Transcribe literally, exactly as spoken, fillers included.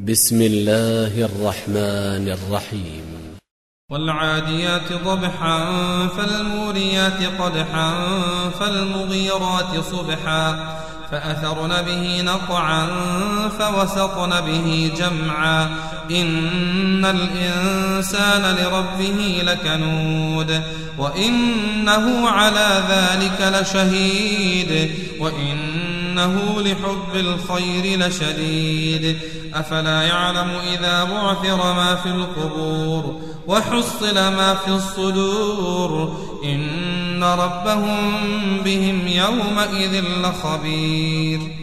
بسم الله الرحمن الرحيم والعاديات ضبحا فالموريات قدحا فالمغيرات صبحا فأثرن به نقعا فوسطن به جمعا إن الإنسان لربه لكنود وإنه على ذلك لشهيد وإنه لحب الخير لشديد أفلا يعلم إذا بعثر ما في القبور وحصل ما في الصدور إن ربهم بهم يومئذ لخبير